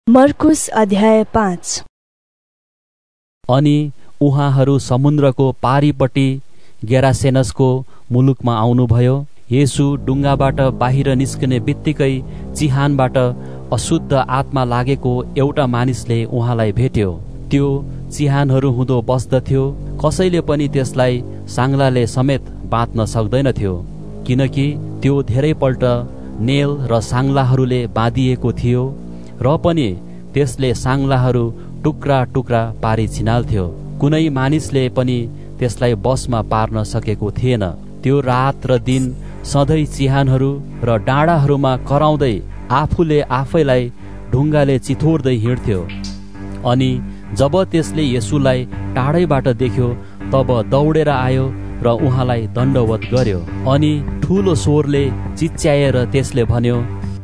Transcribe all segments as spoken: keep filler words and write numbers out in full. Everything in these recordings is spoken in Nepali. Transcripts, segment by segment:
मर्कुस अध्याय पाँच। अनि उहाँहरू समुद्रको पारीपट्टि गेरासेनसको मुलुकमा आउनुभयो। येशू डुङ्गाबाट बाहिर निस्कने बित्तिकै चिहानबाट अशुद्ध आत्मा लागेको एउटा मानिसले उहाँलाई भेट्यो। त्यो चिहानहरू हुँदो बस्दथ्यो। कसैले पनि त्यसलाई साङ्लाले समेत बाँध्न सक्दैनथ्यो, किनकि त्यो धेरैपल्ट नेल र साङ्लाहरूले बाँधिएको थियो र पनि त्यसले साङ्लाहरू टुक्रा टुक्रा पारी छिनाल्थ्यो। कुनै मानिसले पनि त्यसलाई बसमा पार्न सकेको थिएन। त्यो रात र दिन सधैँ चिहानहरू र डाँडाहरूमा कराउँदै आफूले आफैलाई ढुङ्गाले चिथोर्दै हिँड्थ्यो। अनि जब त्यसले येशूलाई टाढैबाट देख्यो तब दौडेर आयो र उहाँलाई दण्डवत गर्यो। अनि ठुलो स्वरले चिच्याएर त्यसले भन्यो,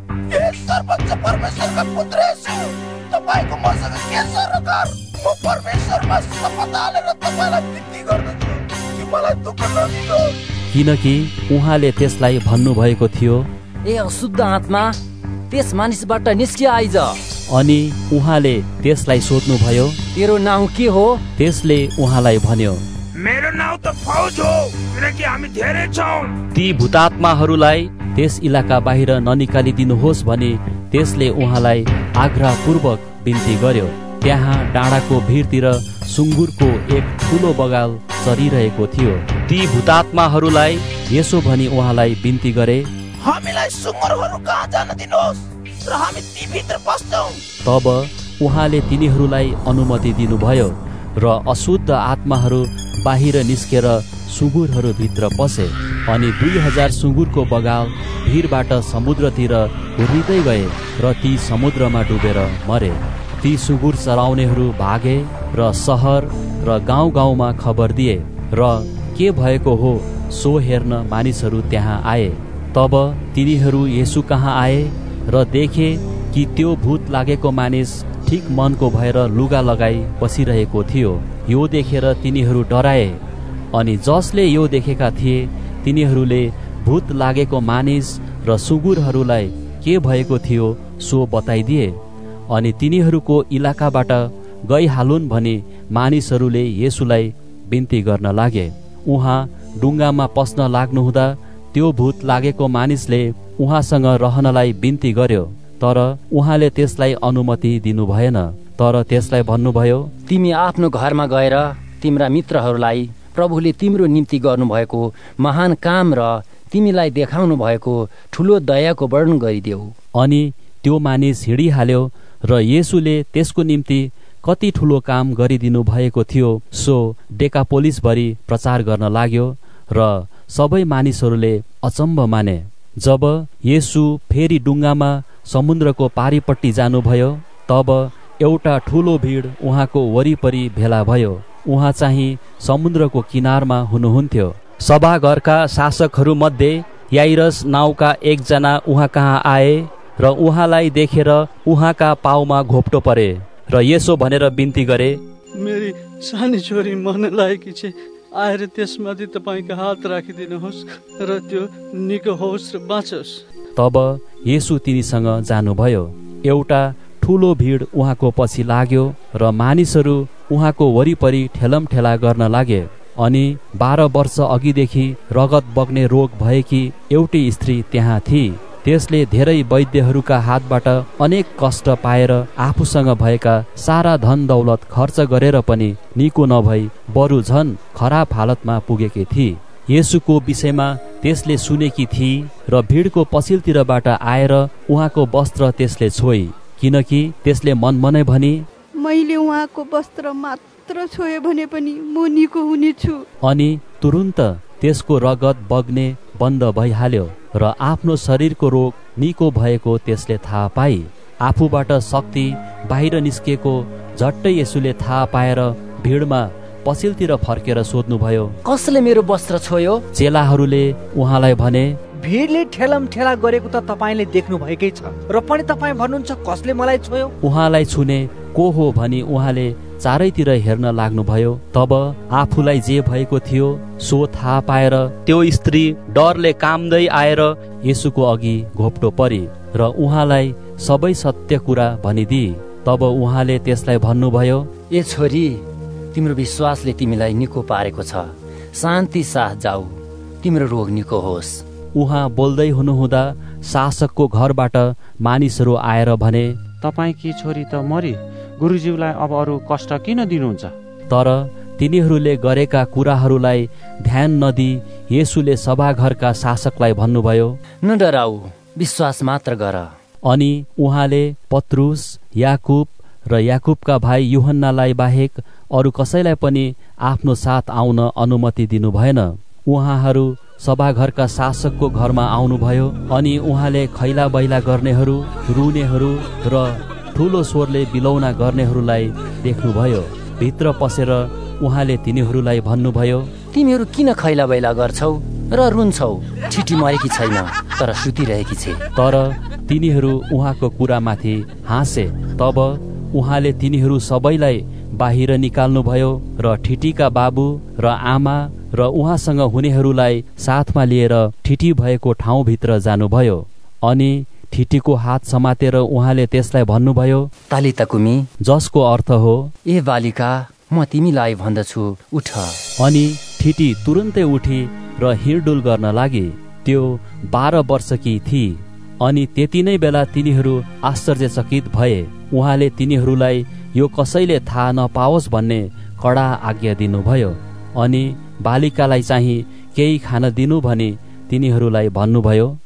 सर्वोच्च परमेश्वरका पुत्र येशू, तपाईको मसँग के सरकार? म परमेश्वरमा शपथ हालेर तपाईलाई बिन्ती गर्दछु कि मलाई दुःख नदिनुहोस्। किनकि उहाँले त्यसलाई भन्नुभएको थियो, ए अशुद्ध आत्मा, त्यस मानिसबाट निस्कि आइज। अनि उहाँले त्यसलाई सोध्नुभयो, तेरो नाउँ के हो? त्यसले उहाँलाई भन्यो, मेरो नाउँ त फौज हो, किनकि हामी धेरै छौँ। ती भूतात्माहरूलाई त्यस इलाका बाहिर ननिकालिदिनुहोस् भनी त्यसले उहाँलाई आग्रहपूर्वक बिन्ती गर्यो। त्यहाँ डाँडाको भिरतिर सुँगुरको एक ठुलो बगाल चरिरहेको थियो। ती भूतात्माहरूलाई यसो भनी उहाँलाई बिन्ती गरे, हामीलाई सुँगुरहरू कहाँ जान दिनुहोस् र हामी ती भित्र बस्छौँ। तब उहाँले तिनीहरूलाई अनुमति दिनुभयो र अशुद्ध आत्माहरू बाहिर निस्केर सुँगुरहरू भित्र पसे। अनि दुई हजार सुँगुरको बगाल भिरबाट समुद्रतिर हुर्रिँदै गए र ती समुद्रमा डुबेर मरे। ती सुँगुर चराउनेहरू भागे र सहर र गाउँ गाउँमा खबर दिए र के भएको हो सो हेर्न मानिसहरू त्यहाँ आए। तब तिनीहरू येशू कहाँ आए र देखे कि त्यो भूत लागेको मानिस ठिक मनको भएर लुगा लगाई बसिरहेको थियो। यो देखेर तिनीहरू डराए। अनि जसले यो देखेका थिए तिनीहरूले भूत लागेको मानिस र सुँगुरहरूलाई के भएको थियो सो बताइदिए। अनि तिनीहरूको इलाकाबाट गइहालुन् भनी मानिसहरूले येशूलाई बिन्ती गर्न लागे। उहाँ डुङ्गामा पस्न लाग्नुहुँदा त्यो भूत लागेको मानिसले उहाँसँग रहनलाई बिन्ती गर्यो, तर उहाँले त्यसलाई अनुमति दिनु भएन। तर त्यसलाई भन्नुभयो, तिमी आफ्नो घरमा गएर तिम्रा मित्रहरूलाई प्रभुले तिम्रो निम्ति गर्नुभएको महान काम र तिमीलाई देखाउनु भएको ठुलो दयाको वर्णन गरिदेऊ। अनि त्यो मानिस हिँडिहाल्यो र येशूले त्यसको निम्ति कति ठुलो काम गरिदिनु भएको थियो सो डेकापोलिसभरि प्रचार गर्न लाग्यो र सबै मानिसहरूले अचम्म माने। जब येशू फेरि डुङ्गामा समुद्रको पारीपट्टि जानुभयो तब एउटा ठुलो भिड उहाँको वरिपरि भेला भयो। उहाँ चाहिँ समुद्रको किनारमा हुनुहुन्थ्यो। सभाघरका शासकहरू मध्ये याइरस नाउँका एकजना उहाँ कहाँ आए र उहाँलाई देखेर उहाँका पाउमा घोप्टो परे र यसो भनेर बिन्ती गरे, मेरी सानी छोरी मर्न लागेकी छ, आएर त्यसमाथि तपाईँको हात राखिदिनुहोस् र त्यो निको होस् र बाँचोस्। तब येशू तिनीसँग जानुभयो। एउटा ठुलो भिड उहाँको पछि लाग्यो र मानिसहरू उहाँको वरिपरि ठेलमठेला गर्न लागे। अनि बाह्र वर्ष अघिदेखि रगत बग्ने रोग भएकी एउटी स्त्री त्यहाँ थिई। त्यसले धेरै वैद्यहरूका हातबाट अनेक कष्ट पाएर आफूसँग भएका सारा धन दौलत खर्च गरेर पनि निको नभई बरु झन खराब हालतमा पुगेकी थिई। येशूको विषयमा त्यसले सुनेकी थिई र भिडको पछिल्तिरबाट आएर उहाँको वस्त्र त्यसले छोई, किनकि त्यसले मनमनै भनी, मैले उहाँको वस्त्र मात्र छोए भने पनि म निको हुनेछु। अनि तुरुन्त त्यसको रगत बग्ने बन्द भइहाल्यो र आफ्नो शरीरको रोग निको भएको त्यसले थाहा पाई। आफूबाट शक्ति बाहिर निस्केको झट्टै येशूले थाहा पाएर भिडमा पछिल्तिर फर्केर सोध्नुभयो, कसले मेरो वस्त्र छोयो? चेलाहरूले उहाँलाई भने, भिडले ठेलम ठेला गरेको त तपाईँले देख्नु भएकै छ र पनि तपाईँ भन्नुहुन्छ कसले मलाई छोयो? उहाँलाई छुने को हो भनी उहाँले चारैतिर हेर्न लाग्नुभयो। तब आफूलाई जे भएको थियो सो थाहा पाएर त्यो स्त्री डरले काम्दै आएर येशूको अघि घोप्टो परी र उहाँलाई सबै सत्य कुरा भनिदिए। तब उहाँले त्यसलाई भन्नुभयो, ए छोरी, तिम्रो विश्वासले तिमीलाई निको पारेको छ, शान्ति साथ जाऊ, तिम्रो रोग निको होस्। उहाँ बोल्दै हुनुहुँदा शासकको घरबाट मानिसहरू आएर भने, तपाईँकी छोरी त मरी, गुरुज्यूलाई अब अरू कष्ट किन दिनुहुन्छ? तर तिनीहरूले गरेका कुराहरूलाई ध्यान नदिई येशूले सभाघरका शासकलाई भन्नुभयो, नडराऊ, विश्वास मात्र गर। अनि उहाँले पत्रुस, याकुब र याकुबका भाइ यूहन्नालाई बाहेक अरू कसैलाई पनि आफ्नो साथ आउन अनुमति दिनु भएन। उहाँहरू सभाघरका शासकको घरमा आउनुभयो। अनि उहाँले खैला बैला गर्नेहरू, रुनेहरू र ठुलो स्वरले बिलौना गर्नेहरूलाई देख्नुभयो। भित्र पसेर उहाँले तिनीहरूलाई भन्नुभयो, तिमीहरू किन खैला बैला गर्छौ र रुन्छौ? छिटी मरेकी छैन, तर सुतिरहेकी छे। तर तिनीहरू उहाँको कुरामाथि हाँसे। तब उहाँले तिनीहरू सबैलाई बाहिर निकाल्नुभयो र ठिटीका बाबु र आमा र उहाँसँग हुनेहरूलाई साथमा लिएर ठिटी भएको ठाउँभित्र जानुभयो। अनि ठिटीको हात समातेर उहाँले त्यसलाई भन्नुभयो, तालिता कुमी, जसको अर्थ हो, ए बालिका, म तिमीलाई भन्दछु, उठ। अनि ठिटी तुरुन्तै उठी र हिँडडुल गर्न लागि। त्यो बाह्र वर्षकी थिई। अनि त्यति नै बेला तिनीहरू आश्चर्यचकित भए। उहाँले तिनीहरूलाई यो कसैले थाहा नपाओस् भन्ने कडा आज्ञा दिनुभयो। अनि बालिकालाई चाहिँ केही खान दिनु भनी तिनीहरूलाई भन्नुभयो।